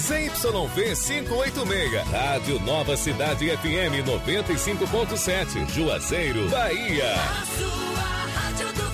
ZYV 586, Rádio Nova Cidade FM 95.7, Juazeiro, Bahia. A sua Rádio do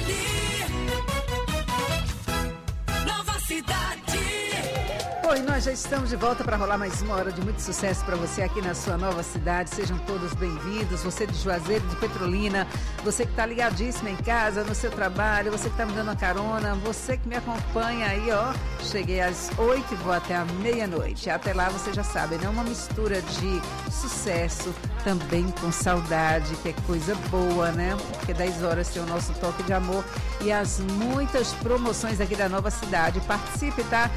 Vale. Nova Cidade. Oi, nós já estamos de volta para rolar mais uma hora de muito sucesso para você aqui na sua Nova Cidade. Sejam todos bem-vindos, você de Juazeiro, de Petrolina, você que está ligadíssimo em casa, no seu trabalho, você que está me dando uma carona, você que me acompanha aí, ó. Cheguei às 8 e vou até a meia-noite. Até lá você já sabe, né? Uma mistura de sucesso também com saudade, que é coisa boa, né? Porque 10 horas tem o nosso toque de amor e as muitas promoções aqui da Nova Cidade. Participe, tá?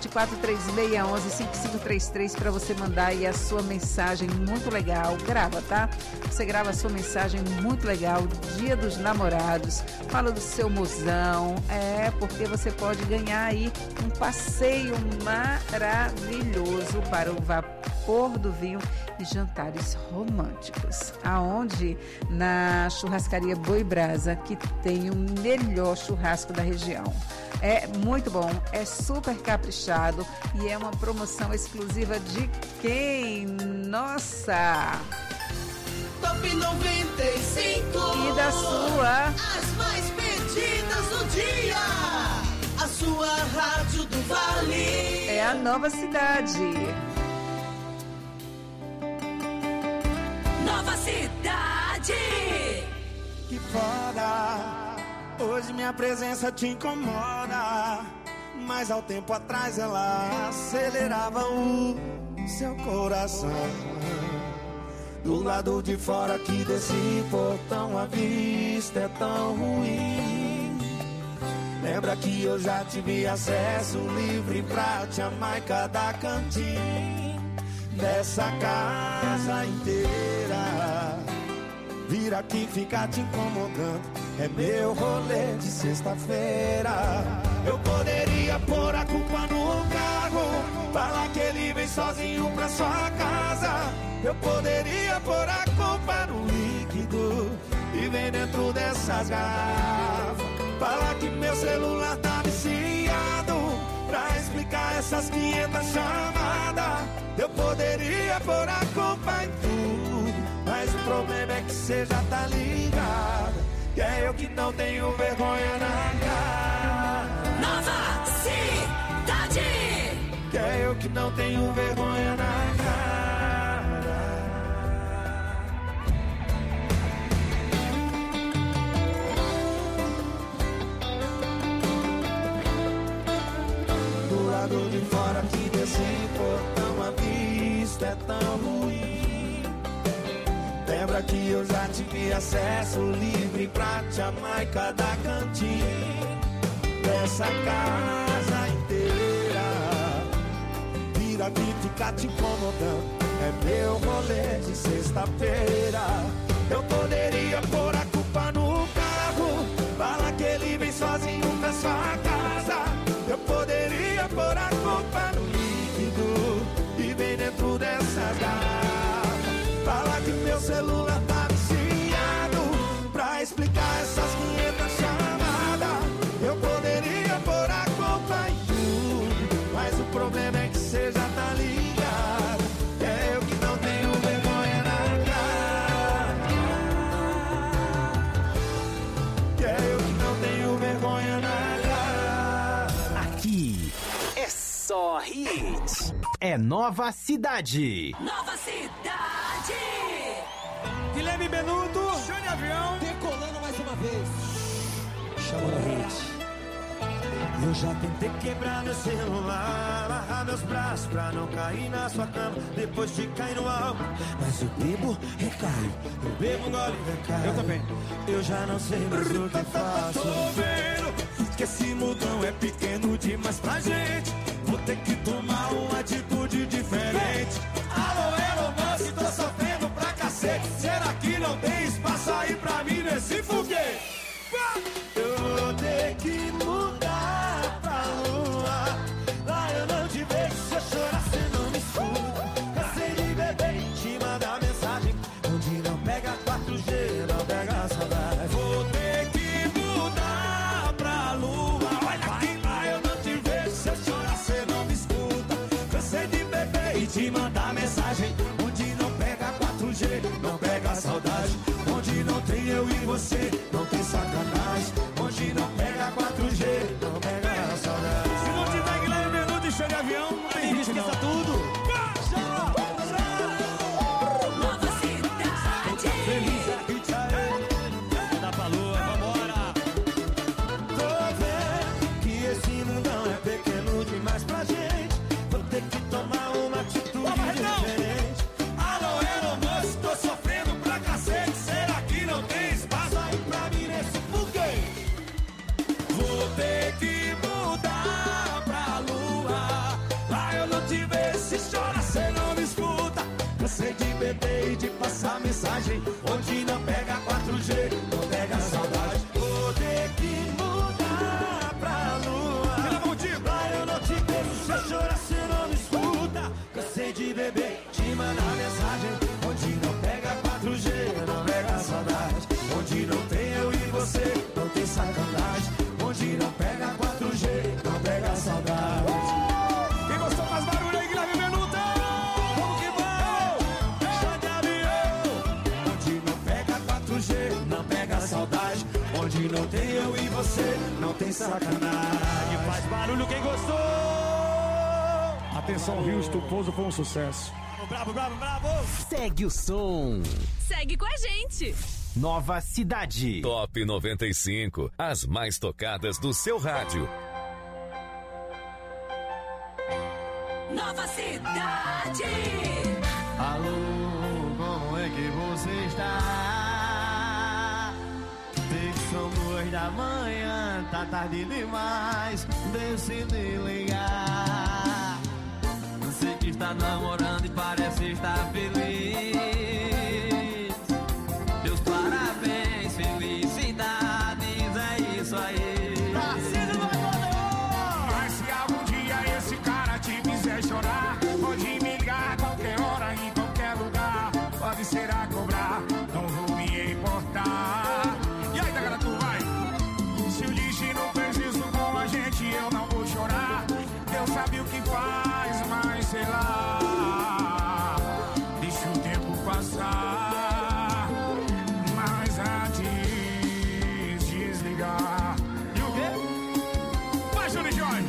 7436115533 para você mandar aí a sua mensagem muito legal. Grava, tá? Você grava a sua mensagem muito legal, Dia dos Namorados, fala do seu mozão, porque você pode ganhar aí um passeio maravilhoso para o vapor do vinho e jantares românticos. Aonde? Na churrascaria Boi Brasa, que tem o melhor churrasco da região. É muito bom, é super caprichado e é uma promoção exclusiva de quem? Nossa! Top 95. E da sua? As mais pedidas do dia. A sua Rádio do Vale. É a Nova Cidade. Nova Cidade. Que foda. Hoje minha presença te incomoda, mas há um tempo atrás ela acelerava o seu coração. Do lado de fora aqui desse portão a vista é tão ruim. Lembra que eu já tive acesso livre pra te amar em cada cantinho dessa casa inteira. Vir aqui ficar te incomodando é meu rolê de sexta-feira. Eu poderia pôr a culpa no carro, falar que ele vem sozinho pra sua casa. Eu poderia pôr a culpa no líquido e vem dentro dessas garrafas. Falar que meu celular tá viciado, pra explicar essas 500 chamadas. Eu poderia pôr a culpa em tudo, mas o problema é que cê já tá ligado, que é eu que não tenho vergonha na cara. Nova Cidade. Que é eu que não tenho vergonha na cara. Do lado de fora aqui desse portão a vista é tão ruim. Lembra que eu já tive acesso livre pra te amar em cada cantinho dessa casa inteira. Vir aqui ficar te incomodando é meu rolê de sexta-feira. Eu poderia pôr a culpa no carro, falar que ele vem sozinho pra sua casa. Eu poderia pôr a culpa no líquido e vem dentro dessas garrafas. Fala que meu celular tá viciado, pra explicar essas 500 chamadas. Eu poderia pôr a culpa em tudo, mas o problema é que cê já tá ligado, é eu que não tenho vergonha na cara. Que é eu que não tenho vergonha na cara. Aqui é só hit. É Nova Cidade. Nova Cidade. Guilherme Benuto, show de avião, decolando mais uma vez. chama no hit. Eu já tentei quebrar meu celular, amarrar meus braços pra não cair na sua cama depois de cair no álcool. Mas eu bebo, recaio, eu bebo, gole, recaio. Eu também. Eu já não sei mais o que faço. Tô vendo que esse mudão é pequeno demais pra gente. Vou ter que tomar uma atitude diferente. Alô, moço, tô sofrendo pra cacete. Será que não tem espaço aí pra mim nesse foguete? Eu vou ter que mudar pra lua. Lá eu não te vejo, se eu chorar cê não me escuta. Cansei de beber e te mandar mensagem onde não pega 4G, não pega saudade. Vou ter que mudar pra lua. Olha que lá eu não te vejo, se eu chorar te mandar mensagem. Onde não pega 4G, não pega saudade. Onde não tem eu e você, não tem sacanagem. Onde não pega 4G, não pega saudade. Se não tiver Guilherme Menudo e show de avião, aí esqueça tudo. E de passar mensagem. Onde não pega 4G, não pega saudade. Vou ter que mudar pra lua. Lá eu não te vejo, se eu chorar cê não me escuta. Cansei de beber, te mandar mensagem. Onde não pega 4G, não pega saudade. Onde não tem eu e você, não tem sacanagem. Onde não pega 4G, não pega saudade. Quem gostou faz barulho aí, Guilherme Menudo. Não pega saudade. Onde não tem eu e você, não tem sacanagem. Faz barulho quem gostou. Atenção, Rio Estuposo foi um sucesso. Bravo, bravo, bravo. Segue o som. Segue com a gente. Nova Cidade. Top 95. As mais tocadas do seu rádio. Nova Cidade. Alô, como é que você está? São 2 da manhã, tá tarde demais, decidi ligar. Sei que está namorando e parece estar feliz. Deus parabéns, felicidades, é isso aí. Mas se algum dia esse cara te fizer chorar, pode me ligar a qualquer hora, em qualquer lugar. Pode ser a cobrar, não vou me importar. E aí, galera, tu vai. Se o destino fez isso com a gente, eu não vou chorar. Deus sabe o que faz, mas sei lá. Deixa o tempo passar. Mas antes desligar. E o quê? Vai, Júlio Jorge.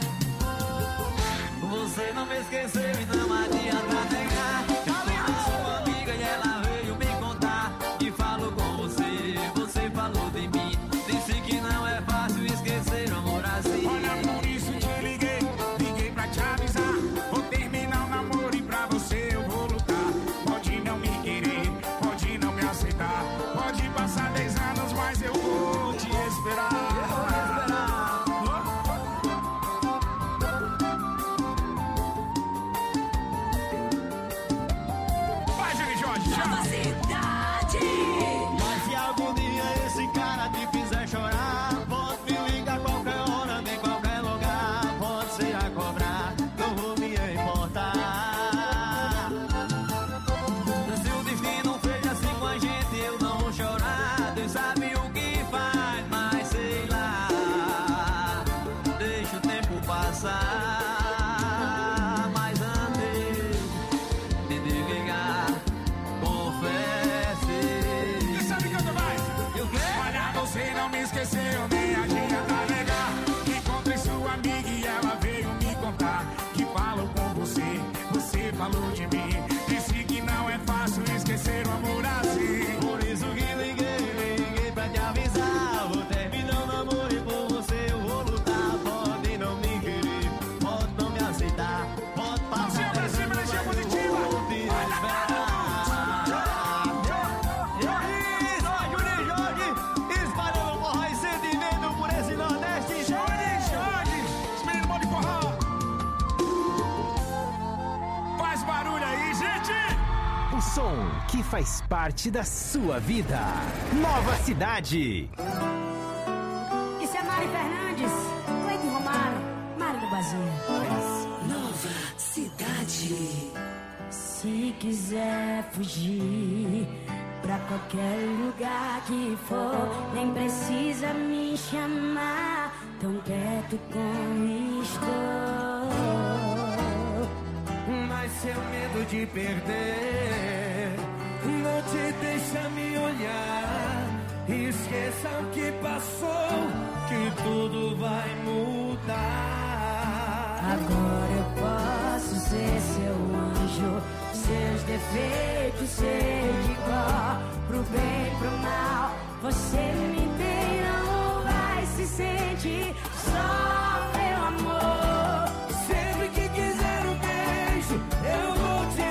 Você não me esqueceu, então adianta negar. Eu sou sua amiga e ela veio me contar. E falou com você, você falou de mim. Disse que não é fácil esquecer o amor assim. Olha, por isso te liguei pra te avisar. Vou terminar o namoro e pra você eu vou lutar. Pode não me querer, pode não me aceitar. Pode passar 10 anos, mas eu vou te esperar. Vai, Júlio Jorge, Nova Cidade. Mas se algum dia esse cara te fizer chorar, pode me ligar a qualquer hora, em qualquer lugar. Pode ser a cobrar, não vou me importar. Se o destino fez assim com a gente, eu não vou chorar. Deus sabe o que faz, mas sei lá. Deixa o tempo passar. Mas antes de desligar, confesse. e sabe quando vai? E o quê? Olha, você não me esqueceu, nem adianta negar. Encontrei sua amiga e ela veio me contar. Que falou com você, você falou de mim. Disse que não é fácil esquecer o amor assim. Por isso que liguei pra te avisar. Vou terminar o namoro e por você eu vou lutar. Pode não me querer, pode não me aceitar. Pode passar Pra cima, energia positiva. vou te esperar. Isso, ó, Júlio Jorge, espalhando forró e sentimento por esse Nordeste. Jorge, os meninos bom de forró. Faz barulho aí, gente. O som que faz parte da sua vida. Nova Cidade. Isso é Mari Fernandes, Cleide Romário, Mari do Bazinho. Nova Cidade. Se quiser fugir pra qualquer lugar que for, nem precisa me chamar, tão quieto como estou. Mas seu medo de perder não te deixa me olhar. Esqueça o que passou, que tudo vai mudar. Agora eu posso ser seu anjo, seus defeitos sei de cor. Pro bem, pro mal, você me tem, não vai se sentir só, meu amor. Sempre que quiser um beijo, eu vou te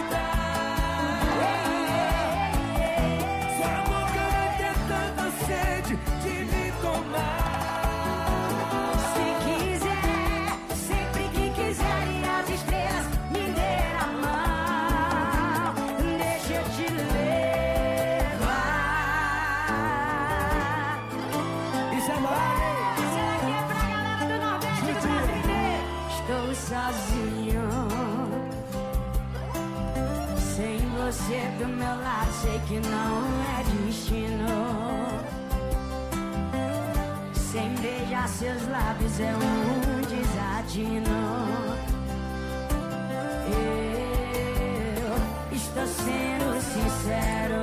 dar. Sua boca vai ter tanta sede de me tomar. Se quiser, sempre que quiser, e as estrelas me dê a mão, deixa eu te levar. Isso é mole. Isso aqui é pra galera do Nordeste que vai entender. Estou sozinho, sem você do meu lado, sei que não é destino. Sem beijar seus lábios é um desatino. Eu estou sendo sincero.